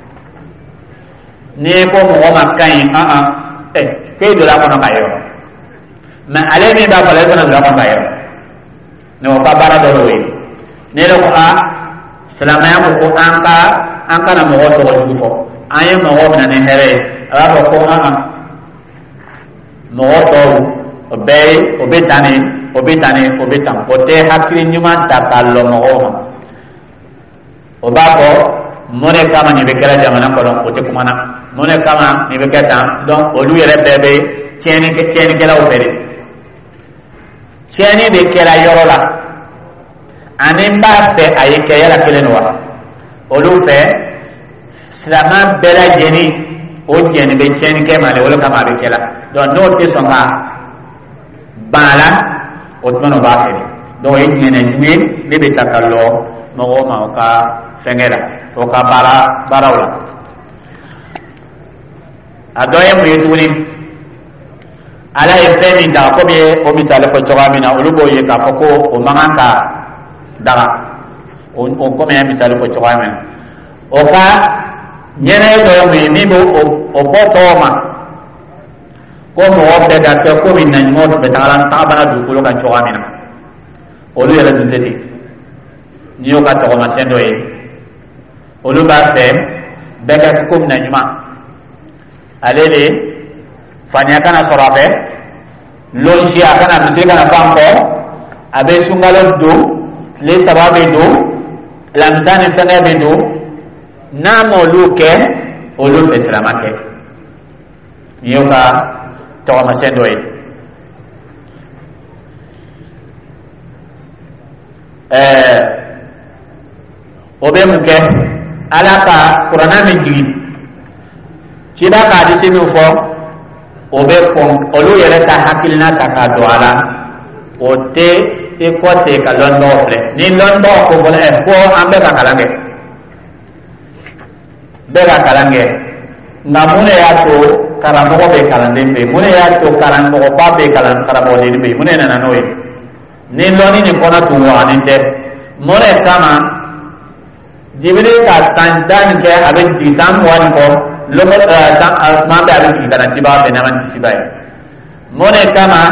ni ko mo ma kan a a eh ke do la ko na kayo ma ale ni ba ko le ko na do ko kayo no ka bara do we ne ro a salamaya ko anka anka na mo to ko ko aye mo na ne here ala ko ha mo to obe obe tani obe tani obe tam ko te hakri nyuma ta kallo mo ho oba ko mone kama ni bekera jamana ko don ko te kumana mone kama ni beketa donc olu yere bebe tieni ke tieni ke la opere tieni de kera yorola anemba pe aye ke yala kelen wa olu pe silama bela jeni o jeni be tieni ke male wala kama be kela donc no te songa bala o tono ba fere donc e nyene nyi ne be takallo mo ma ka fengera o ka bara barawla adoye mu yetuni ala e femi da ko be o misale ko jogamina ulubo ye ka ko o manganta dara o o ko me misale ko jogamina o ka nyene do mu ni bo o botoma ko mo o be da ko min nan mo be taran ta bana du ko ka jogamina o lu yele duteti ni o ka to ma sendo e olu b'a fɛ bɛɛ ka ko mina ɲuman ale de faniya kana sɔrɔ a fɛ lɔnsi a kana misiri kana fan kɔ a bɛ sunkalo don tile saba bɛ don alamisa ni fɛnkɛ bɛ don n'a ma olu kɛ olu fɛ sirama kɛ nin y'o ka tɔgɔmasɛn dɔ ye ɛɛ o bɛ mun kɛ ala ka kurana min jigi cida ka hadisi min fɔ o bɛ kɔn olu yɛrɛ ka hakilina ta ka don a la o tɛ i kɔ se ka lɔnbagaw filɛ ni lɔnbagaw ko fɔlɔ ɛ fɔ an bɛ ka kalan kɛ bɛɛ ka kalan kɛ nka mun de y'a to karamɔgɔ bɛ kalanden fɛ mun de y'a to karamɔgɔba bɛ kalan karamɔgɔden fɛ mun de nana n'o ye ni lɔnni nin kɔnɔ tun waganen tɛ mun de kama jibril ka san tan ke abe di san wan ko lomo san ma be abe di kana tiba be na man tiba e mone kama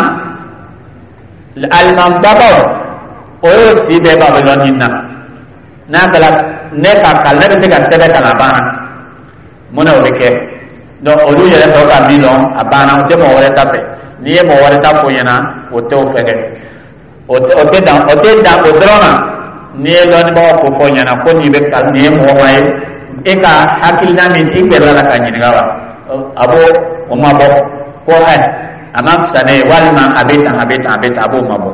al mambabo o yo si be babylon hinna na kala ne ka kala be ka tebe kana bana mone o be ke do o lu yele to ka milon abana o de mo wore ta fe ni e mo wore ta ko yana o te o fege o te o te dan o te dan o drona ni e loni ba ko fo nyana ko ni be kal ni mo way e ka hakilna min ti be la ka ni gawa abo o mabo ko ay amam sane walma abeta abeta abeta abu mabo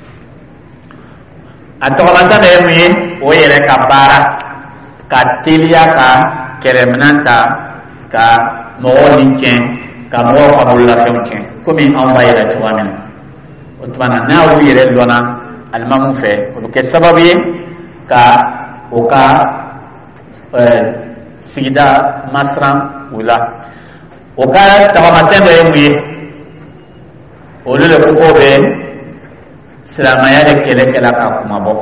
atoma sa de mi o yere ka bara ka tilia ka keremenanta ka mo linken ka mo fabulla fenken komi on bayira tuwana o tuwana na o yere lona almamu fe o ke sababi ka o ka eh sigida masran wula o ka tawama tende mi o le ko be silamaya de kele kala ka kuma bo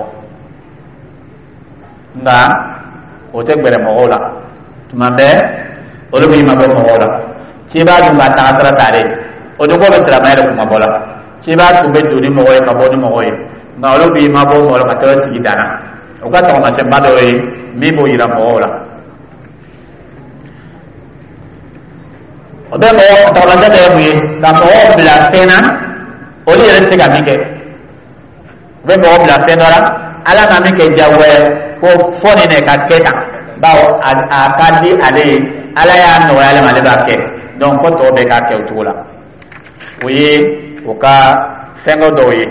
nga o te gbere mo wala tumambe o le bi ma bo mo wala ci ba du ba ta tra tare o do ko be silamaya de kuma bola ci ba tu be du ni mo woy ka bo ni mo woy nga o le bi ma bo mo la ka to sigida na o ka tawama se ba do yi mi bo yira mo wala o be mo tawama de mi ka mo bla pena o le re se ga mi ke be mo bla pena ala ma mi ke jawe ko foni ne ka keta bawo a kandi ale ala ya no ala ma le ba ke donc ko to be ka ke utula wi o ka sengo do yi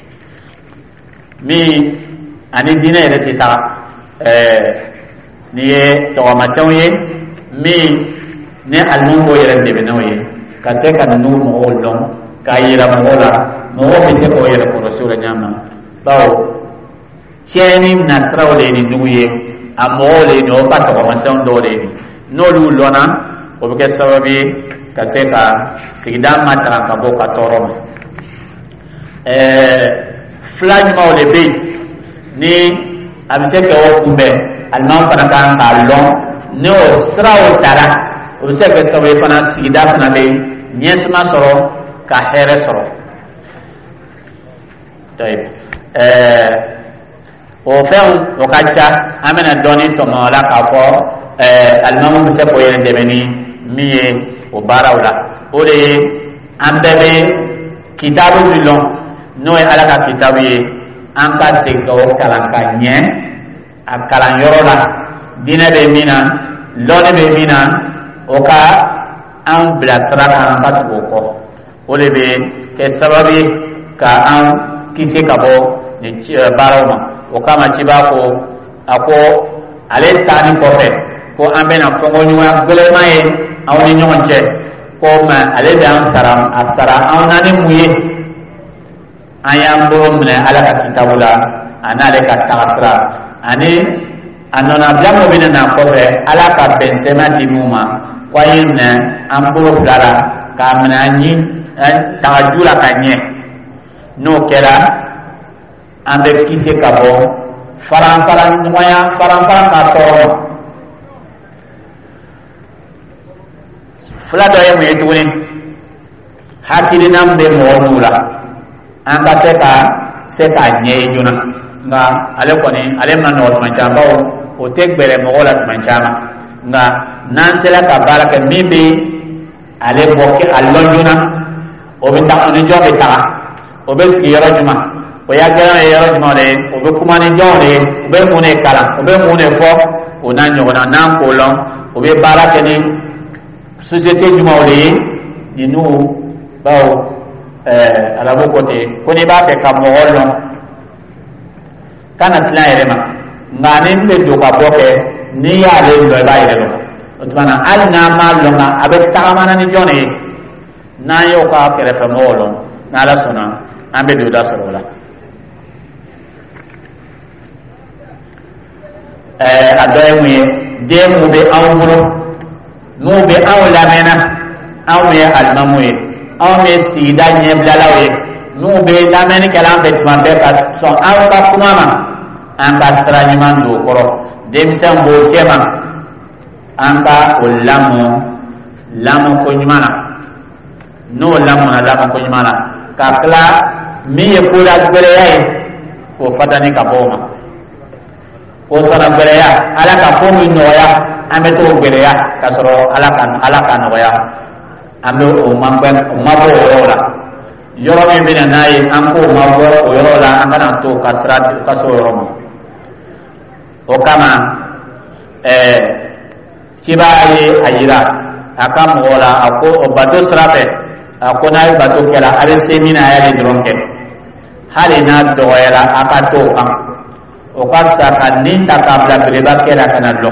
mi ani dine re ti ta eh ni e to ma chaw yi mi ne almu ko yere de be no yi ka se ka nu mo olon ka yira mo la mo be se ko yere ko rasul nyama bawo cheni nasraw le ni nuye amole no pato ko mason do le ni no lu lona o be sababi ka se ka sigida matra ka bo ka toro eh flag ma le be ni abise ke o kumbe alman para kan ka lo no straw tara o se ke sababi pana sigida pana le nyesma soro ka here soro tay eh o fɛn o ka ca an bɛna dɔɔnin tɔmɔ la k'a fɔ ɛɛ alimamu bɛ se k'o yɛrɛ dɛmɛ ni min ye o baaraw la o de ye an bɛɛ bɛ kitabu min lɔn n'o ye ala ka kitabu ye an ka segin ka o kalan ka ɲɛ a kalanyɔrɔ la diinɛ bɛ min na lɔnni bɛ min na o ka an bilasira ka an ka tugu o kɔ o de bɛ kɛ sababu ye ka an kisi ka bɔ nin baaraw ma. O kama ciba ko ako ale tani kɔfɛ ko an bɛna kɔngɔ ɲɔgɔn gɛlɛma ye aw ni ɲɔgɔn cɛ ko ma ale bɛ an sara a sara anw na ni mun ye an y'an bolo minɛ ala ka kitabu la a n'ale ka tagasira ani a nɔnna bila min bɛ na kɔfɛ ala ka bɛnsɛma di mun ma ko an ye minɛ an bolo fila la k'a minɛ an ɲi tagaju la ka ɲɛ n'o kɛra an bɛ kisi ka bɔ faranfara ɲɔgɔnya faranfara ka tɔɔrɔ ma fila dɔ ye mun ye tuguni hakilina min bɛ mɔgɔ minnu la an ka se ka se k'a ɲɛ ye joona nka ale kɔni ale ma nɔgɔ tuma caman bawo o tɛ gbɛrɛ mɔgɔw la tuma caman nka n'an sera ka baara kɛ min bɛ ale bɔ kɛ a lɔn joona o bɛ taga ni jɔn bɛ taga o bɛ sigi yɔrɔ jumɛn o y'a kɛra ye yɔrɔ jumɛn de ye o bɛ kuma ni jɔnw de ye o bɛ mun de kalan o bɛ mun de fɔ o n'a ɲɔgɔnna n'an k'o lɔn o bɛ baara kɛ ni société jumɛnw de ye ninnu bawo ɛɛ arabu ko ten ko n'i b'a fɛ ka mɔgɔ lɔn kana tila yɛrɛ ma nka ni n bɛ don ka bɔ kɛ n'i y'ale lɔn i b'a yɛrɛ lɔn o tuma na hali n'an m'a lɔn nka a bɛ tagamana ni jɔn de ye n'an y'o ka kɛrɛfɛ mɔgɔw lɔn n'ala sɔnna an bɛ don da sɔrɔ o la. a dɔ ye mun ye den mun bɛ anw bolo mun bɛ anw lamɛnna anw ye alimamu ye anw ye sigida ɲɛbilalaw ye mun bɛ lamɛnnikɛla an fɛ tuma bɛɛ ka sɔn anw ka kuma ma an ka sira ɲuman don o kɔrɔ denmisɛn b'o cɛ ma an ka o lamɔ lamɔ ko ɲuman na n'o lamɔna lamɔ ko ɲuman na ka tila min ye kola gɛlɛya ye k'o fatani ka bɔ o ma. O sɔrɔ gɛlɛya ala ka ko min nɔgɔya an bɛ t'o gɛlɛya ka sɔrɔ ala ka ala ka nɔgɔya an bɛ o mabɔ o mabɔ o yɔrɔ la yɔrɔ min bɛ na n'a ye an k'o mabɔ o yɔrɔ la an kana to ka sira ka se o yɔrɔ ma o kama ɛɛ ciba ye a yira akam wala ako bato srafe ako na bato kala ale semina ya le dronke hali na do wala akato am o kasa kanin ta kabla breba kala kana lo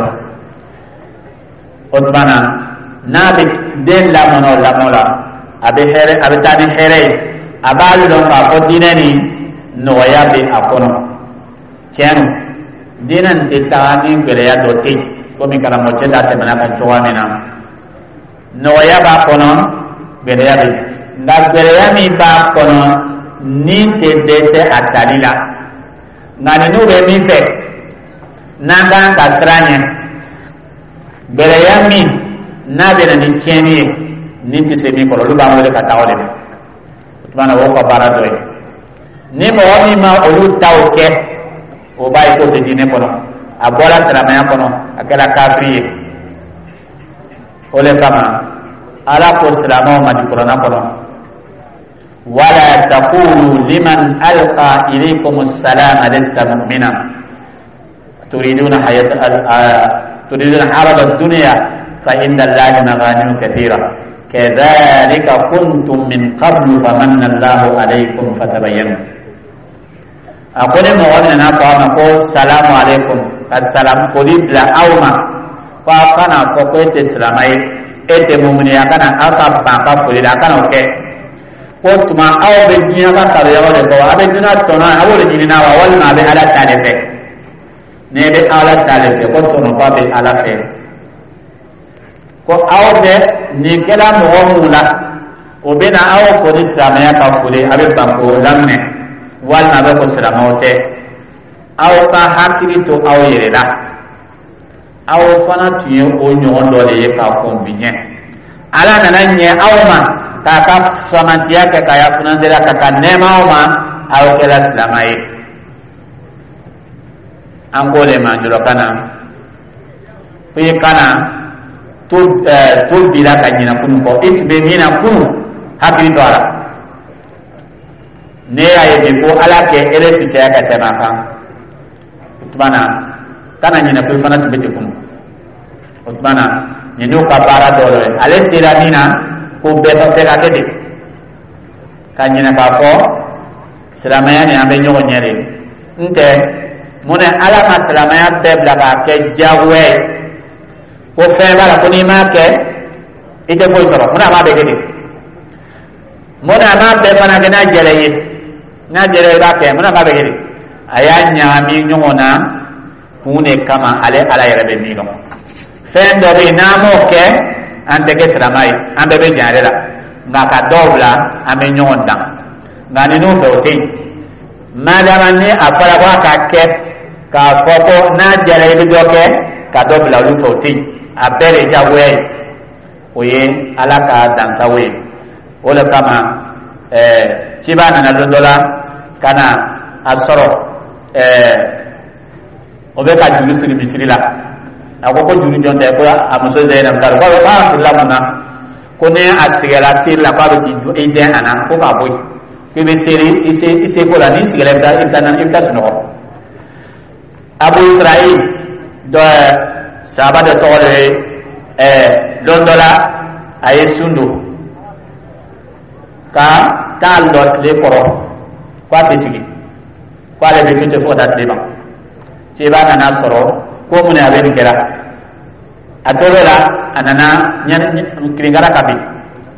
otbana nabi den la mono la mola abe here abe tani here abalu don ka ko dinani no ya be akono chen dinan te tani bere ya do te ko mi kana mo cheda te mana kan chowane na no ya ba kono bere ya be nda bere ya mi ba kono ni te dese atalila ngani nu be mi fe nanga ka tranya bere ya mi na be na ni cheni ni ti se mi ko lu ba mo le ka tawle tuma wo ko bara do ni mo mi ma o lu taw ke o bay ko te dine kono a bola salama ya kono akala kafiri ole kama ala ko salama ma di qur'ana kono wala taqulu liman alqa ilaykum assalam lasta mu'mina turiduna hayat turiduna arad ad-dunya fa inna allaha maghanim kathira كذلك كنتم من قبل فمن الله عليكم فتبينوا أقول مولنا قام قول السلام عليكم السلام قلت لا أوما فأقنا فقلت السلامي إت مؤمني أقنا أقب بانقا فلد أقنا أوكي قلت ما أو بالدنيا بطر يقول لك أبي الدنيا تنا أول جننا وولنا بألا تالفة نبي ألا تالفة قلت نقابل ألا فيه ko awde ni kala mo mula o bena aw ko ni samaya ka fule abe banko lamne wal na be ko salamote aw ka hakiri to aw yerela aw fana tuye o nyon do le ka ko binye ala nana nye aw ma ka ka samantiya ka ka ya funan dela ka ka nema aw ma aw kala salamai an gole ma juro kana fi kana to to bila ka nyina kunu ko it be mina kunu hakiri to ala ne ya ye ko ala ke ele fi se ka tema kan utbana kana nyina ko fana to bete kunu utbana ni no ka bara do le ale tira mina ko be to te ka kede ka nyina ka ko salamaya ni ambe nyogo nyere nte mona ala ma salamaya be bla ka ke jawe ko fɛn b'a la ko n'i m'a kɛ i tɛ foyi sɔrɔ mun na a b'a bɛɛ kɛ ten mun na a b'a bɛɛ fana kɛ n'a jɛra i ye n'a jɛra i b'a kɛ mun na a b'a bɛɛ kɛ ten a y'a ɲagami ɲɔgɔn na kun de kama ale ala yɛrɛ bɛ min dɔn fɛn dɔ bɛ yen n'an m'o kɛ an tɛ kɛ silamɛ ye an bɛɛ bɛ jɛn ale la nka ka dɔw bila an bɛ ɲɔgɔn dan nka ninnu fɛ o tɛ yen madama ni a fɔra ko a ka kɛ k'a fɔ ko n'a jɛra i bɛ dɔ kɛ ka dɔ bila olu fɛ o tɛ yen a bɛɛ de jagoya ye o ye ala ka dansago ye o de kama ɛɛ ciba nana don dɔ la ka na a sɔrɔ ɛɛ o bɛ ka juru siri misiri la a ko ko juru jɔn tɛ ko a muso Zainab ta ko a bɛ k'a sirila mun na ko ni a sigɛra seri la k'a bɛ t'i i dɛn a na ko k'a bɔ yen ko i bɛ seri i se i se ko la n'i sigɛra i bɛ taa i bɛ taa i bɛ taa sunɔgɔ Abu Israil dɔ sahaba de tɔgɔ de ye ɛɛ don dɔ la a ye sun don ka taa lɔ tile kɔrɔ k'a tɛ sigi k'ale bɛ to ten fo ka taa tile ban ciba nana sɔrɔ ko mun a bɛ nin kɛra a tora la a nana kirinkara ka bin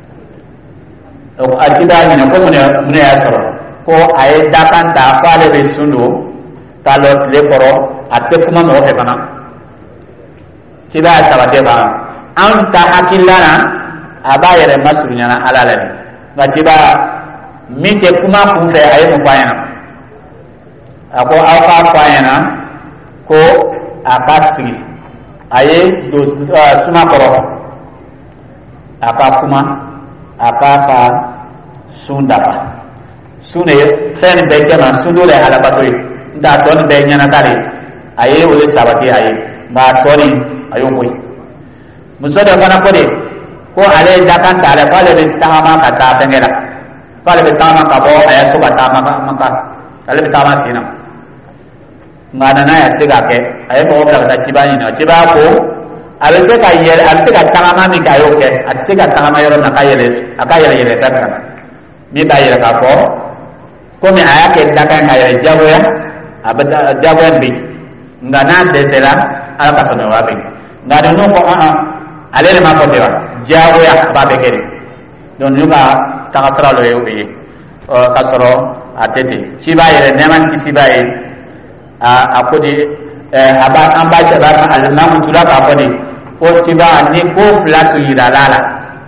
a ciba ɲinɛ ko mun mun y'a sɔrɔ ko a ye dakan ta k'ale bɛ sun don k'a lɔ tile kɔrɔ a tɛ kuma mɔgɔ fɛ fana. Ciba ya sabate ba an ta hakilana a ba yɛrɛ masurunyana ala la nka ciba min tɛ kuma kun fɛ a ye mun fɔ a ɲɛna a ko aw k'a fɔ a ɲɛna ko a ka sigi a ye don suma kɔrɔ a ka kuma a k'a ka sun dafa sun de fɛn bɛɛ kɛ ma sun dɔ de ye alabato ye n t'a tɔ nin bɛɛ ɲɛnata de a ye o de sabati a ye nka a tɔ nin ayo koy muso de fana ko de ko ale dakan ta ale ko ale bɛ tagama ka taa fɛngɛ la ko ale bɛ tagama ka bɔ a ye so ka taama maka ale bɛ tagama sen na nka a nana a se k'a kɛ a ye mɔgɔ bila ka taa ciba ɲini ciba ko abe se ka yele abe se ka tagama mi ka yo ke ati se ka tagama yoro na ka yele aka yele yele taka mi ka yele ka ko komi aya ke daga ka yele jagoya abe jagoya bi ngana desela ala ka sono wa bi ngada no ko a a ale le ma ko tewa jagoya ba be ke don yuga takasra lo yo bi o kasro atete ciba yele neman ki ciba yi a akodi aba amba jaba al-imam tulaka akodi o ciba ni ko flatu yiralala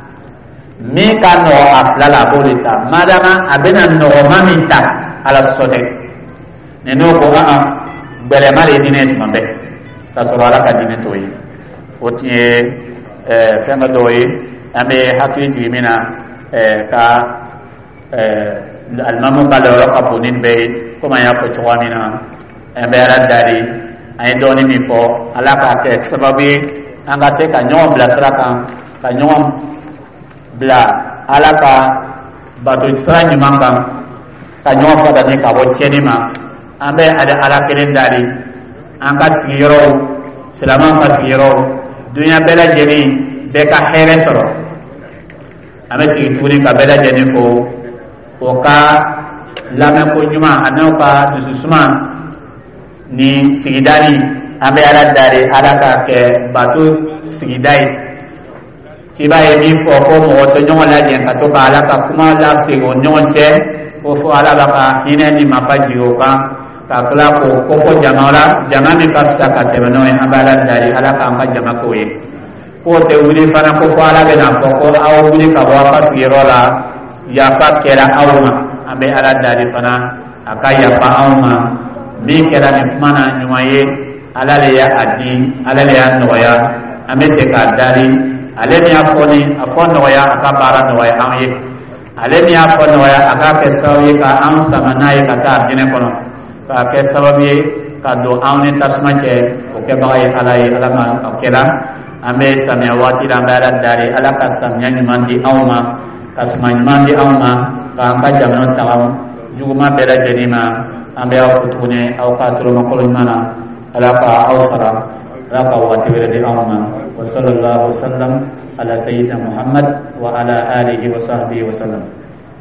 mi ka no aflala bolita madama abena no mamita ala sote ne no ko a bere male dine tumbe kasro ala ka dine toyi o tie eh fenga doyi ambe hakiti mina eh ka eh almamu kala ka punin be kuma ya ko chawamina ambe ala dari ay doni mi fo ala ka ke sababi anga se ka nyom bla sraka ka nyom bla ala ka batu tsani manga ka nyom fa da ne ka bo chenima ambe ada ala kelen dari anga sigiro selama ka sigiro dunya bela jeni be ka here soro ame sigi tuni ka bela jeni ko ko ka lama ko nyuma anoka dususuma ni sigidani ambe ala dari ala ka ke batu sigidai tiba ye mi fo ko mo to nyonga la jen ka to ka ala ka kuma la sigo nyonche ko fo ala ba ka hine ni mapaji o ka ka kala ko ko ko jamala jamami ka sa ka te no en abala dari ala ka amba jama ko ye ko te wuli fana ko fo ala be na ko ko aw wuli ka wa ka sigiro la ya pa kera awma ambe ala dari fana akaya pa awma mi kera ni mana nyumaye ala le ya adi ala le ya noya ambe te ka dari ale ni afoni afon noya aka bara noya amye ale ni afon noya aka ke sawi ka am samanai ka ta dine kono ka ke sababi ka do awni tasmache o ke bagai ala ye ala ma akela ambe samya wati la bara dari ala ka samnya ni mandi awma kasman mandi awma ka amba jamno tawam juguma bela jenima ambe afutune au ka turu makolo mana ala ka awsara ala ka wati wele awma wa sallallahu wasallam ala sayyidina Muhammad wa ala alihi wa sahbihi wa sallam.